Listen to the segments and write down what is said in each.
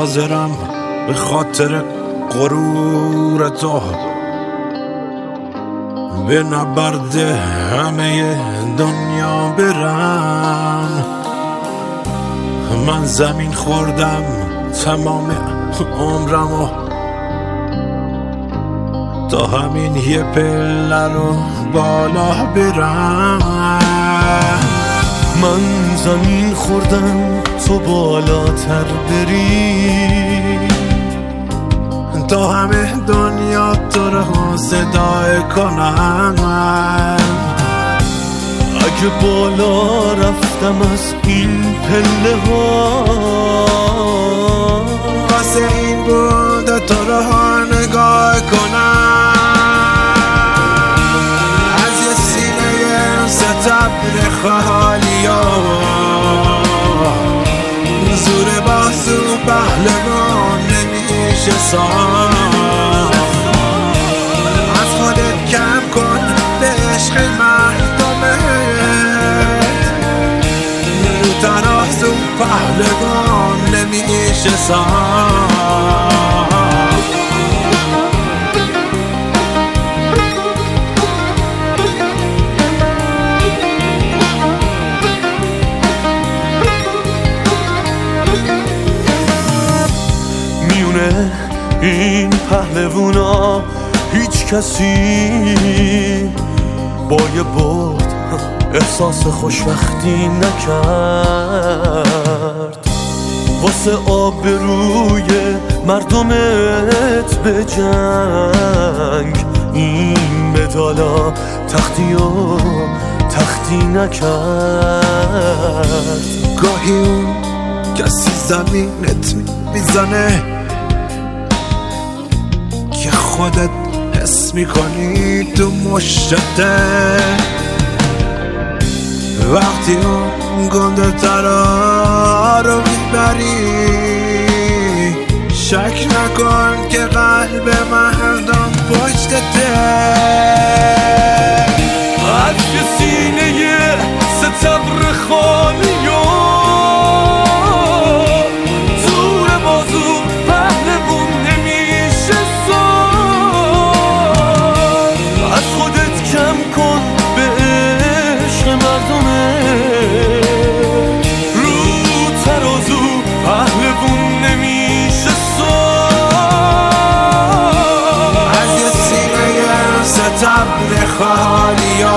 حاضرم به خاطر غرور تو به نبرد همه دنیا برم. من زمین خوردم تمام عمرمو تا همین یه پله رو بالا برم. من زمین خوردم تو بالاتر بری تا همه دنیا تو رو صدای کنم. اگه بالا رفتم از این پله ها واسه این بود تو رو نگاه کنم. از یه سینه ستبر خالی ها زور بازو پهلوان نمیشه ساخت. از خودت کم کن به عشق مردمت رو ترازو پهلوان نمیشه ساخت. این پهلوونا هیچ کسی با یه برد احساس خوشبختی نکرد. واسه آبروی مردمت به جنگ این مدالا تختی و تختی نکرد. گاهی اون کسی زمینت میزنه که خودت حس میکنی تو مشته. وقتی اون گنده ترا رو میبری شک نکن که قلب مردم پشتته. از یه سینه ستبر خالی و زور بازو پهلوون نمیشه ساخت. از خودت کم کن به عشق مردمت رو ترازو پهلوون نمیشه ساخت. از یه سینه ستبر خالی ها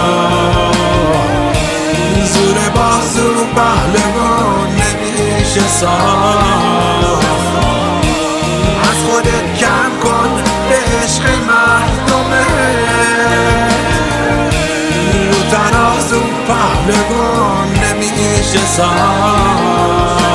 زور بازو پهلوان نمیشه ساخت. از خودت کم کن به عشق مردمت رو ترازو پهلوان نمیشه ساخت.